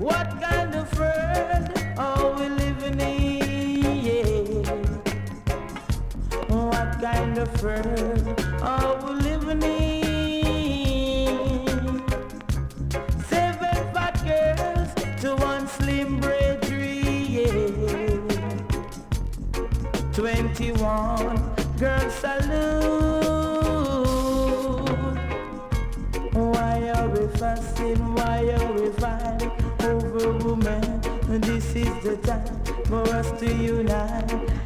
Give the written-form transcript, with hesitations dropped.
What kind of world are we living in? What kind of world are we living in? 7 fat girls to one slim brethren. 21 girls salute. Why are we fasting? Why are we fighting over women? This is the time for us to unite